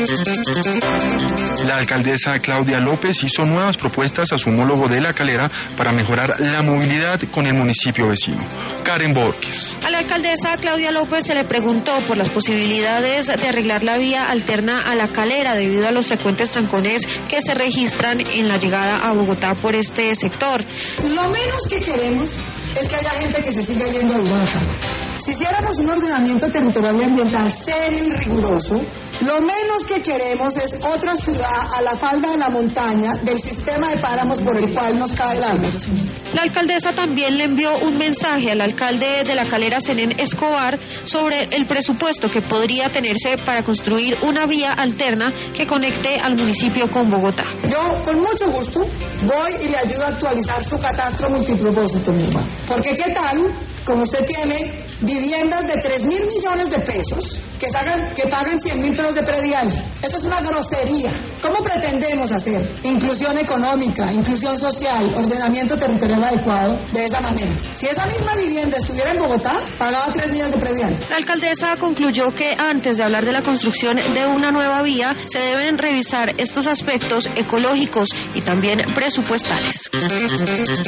La alcaldesa Claudia López hizo nuevas propuestas a su homólogo de La Calera para mejorar la movilidad con el municipio vecino. Karen Borges. A la alcaldesa Claudia López se le preguntó por las posibilidades de arreglar la vía alterna a La Calera debido a los frecuentes trancones que se registran en la llegada a Bogotá por este sector. Lo menos que queremos es que haya gente que se siga yendo a Bogotá. Si hiciéramos un ordenamiento territorial y ambiental serio y riguroso, lo menos que queremos es otra ciudad a la falda de la montaña del sistema de páramos por el cual nos cae el agua. La alcaldesa también le envió un mensaje al alcalde de La Calera, Zenén Escobar, sobre el presupuesto que podría tenerse para construir una vía alterna que conecte al municipio con Bogotá. Yo, con mucho gusto, voy y le ayudo a actualizar su catastro multipropósito, mi hermano. Porque ¿qué tal, como usted tiene viviendas de 3.000 millones de pesos que pagan 100.000 pesos de predial? Eso es una grosería. ¿Cómo pretendemos hacer inclusión económica, inclusión social, ordenamiento territorial adecuado de esa manera? Si esa misma vivienda estuviera en Bogotá, pagaba 3 millones de predial. La alcaldesa concluyó que antes de hablar de la construcción de una nueva vía, se deben revisar estos aspectos ecológicos y también presupuestales.